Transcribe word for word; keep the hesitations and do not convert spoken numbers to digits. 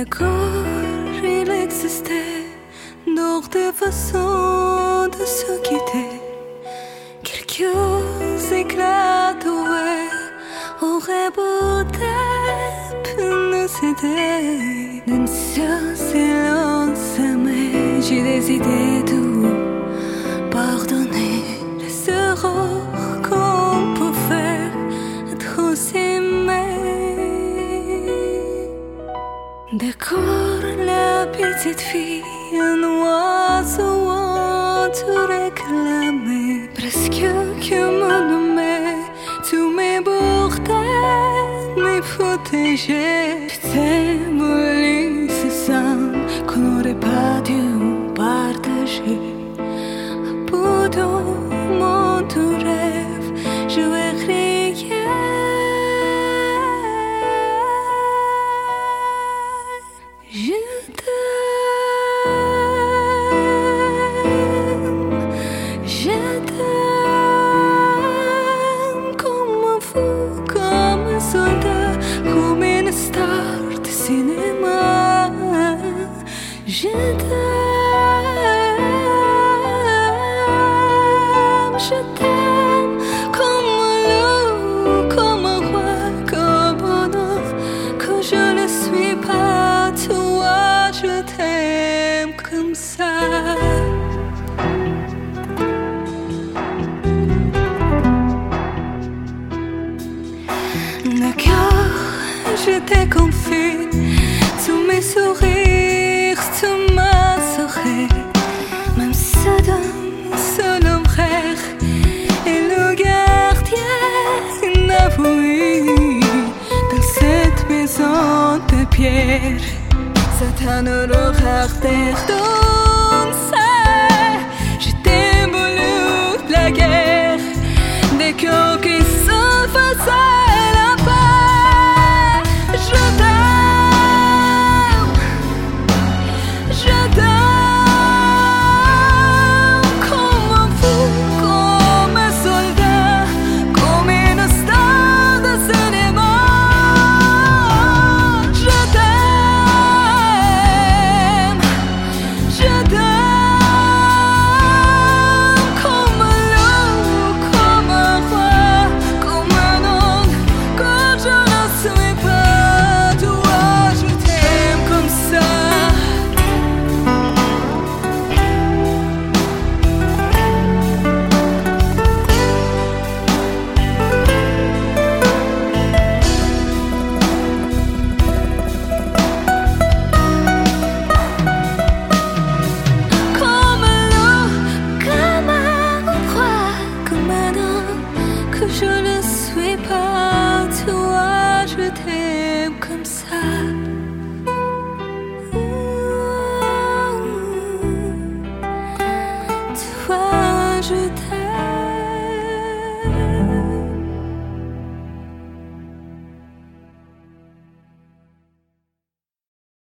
D'accord, il existait d'autres façons de se quitter. Quelques éclats d'ouest auraient peut-être pu nous aider. D'un seul silence, mais j'ai décidé de pardonner les erreurs qu'on peut faire, être s'aimer. D'accord, la petite fille, un oiseau en te réclamait, presque comme un nommait, tous mes bordels, mes protégés. Putain, voulu, c'est ça qu'on n'aurait pas dû partager. À bout de mon rêve, je vais crier. Je t'aime, je t'aime comme un fou, comme un soldat, comme une star de cinéma. Je t'aime, je t'aime comme un loup, comme un roi, comme un homme, que je ne suis pas. Toi, je t'aime comme ça. D'accord, je t'ai confié tous mes sourires, tous ma sourire, même Sodome, seul frère et le gardien inavoué dans cette maison de pierre. Satan aura perdonné ça. Je t'ai voulu la guerre, des cœurs qui se faisaient la paix. Je t'aime, je t'aime comme un fou, comme un soldat, comme une star de cinéma. Je t'aime. Je t'aime comme un loup, comme un roi, comme un homme, que je ne suis pas. Toi, je t'aime comme ça. Comme un loup, comme un roi, comme un homme, que je ne suis pas. Toi, je t'aime comme ça. Toi, je t'aime.